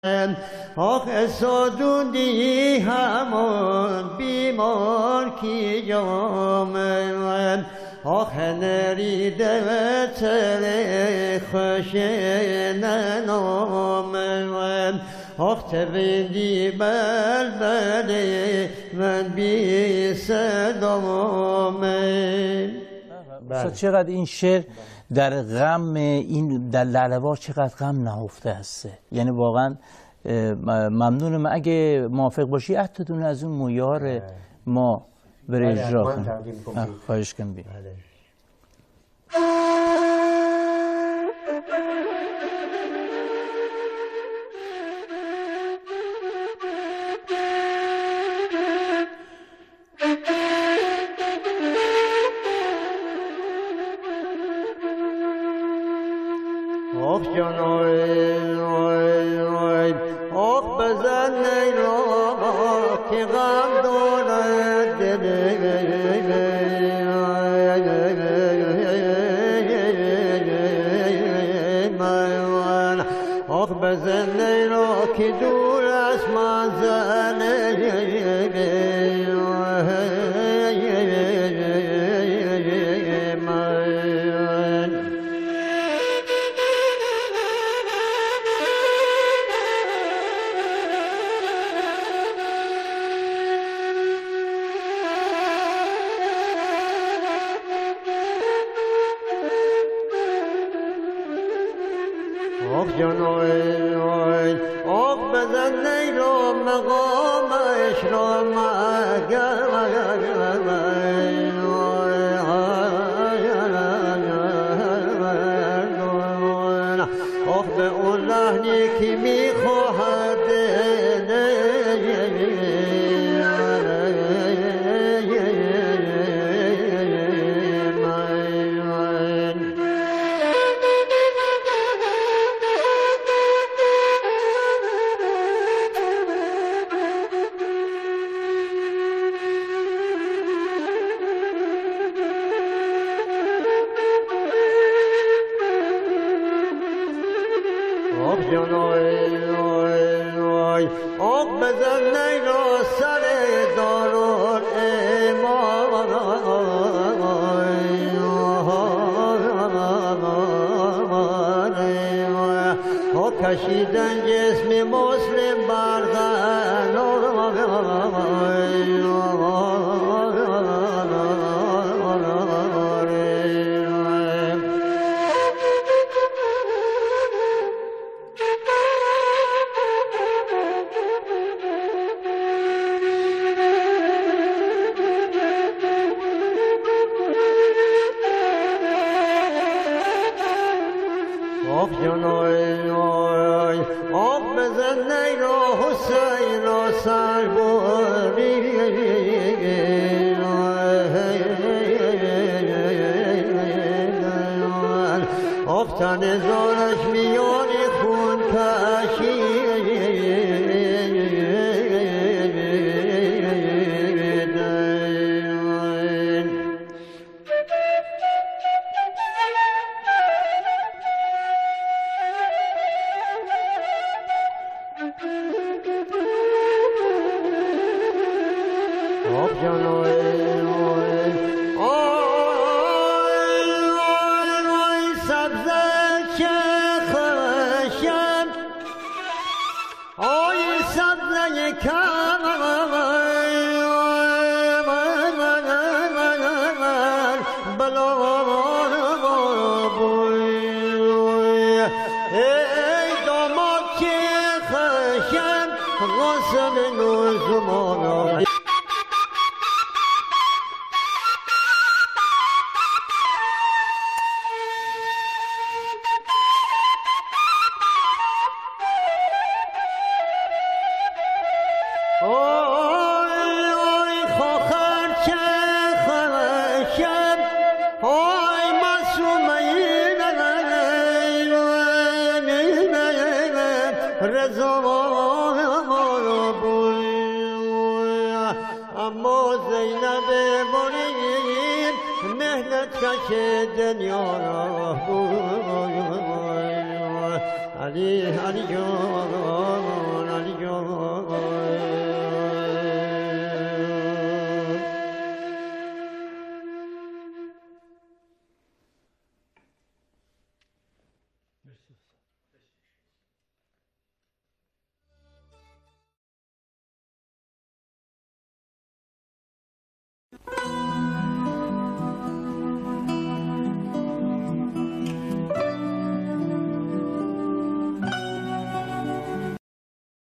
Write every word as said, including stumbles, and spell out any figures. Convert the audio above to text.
آخ سادودی همون بیمار کی جامن آخ نریده تله خوش ننامن آخ تبیدی بلبلی من بی صدامن. چقدر این شعر در غم این در لعله‌وار چقدر غم نهفته هسته. یعنی واقعا ممنونم اگه موافق باشی عهدتون از اون مویار ما برای اجرا کنیم. خواهش کنم بیم. آخ جانوی آخ بزن نیرا که غم دارد من آخ بزن نیرا که دور از منزل آخ جانوی آخ بزن نیرو مقامش را مگر آخ به اون لحنی که میخواهد آخ جانوی آخ بزن نیرو سر دارون ایمان آخ کشیدن جسم مسلم برغن آخ جانوی آخ بزن نیرو حسین را سر بری آخ تن زارش میان خون کشید آخ جانوی آی سبزه چه خوشم آی سبزه کم بلا بوی ای داماد چه خوشم غسل نوزمان آی آی خواهر چه خوشم آی معصومه رضا بوی اما زینب مریم مهنت کش دنیا را بوی علی علی جان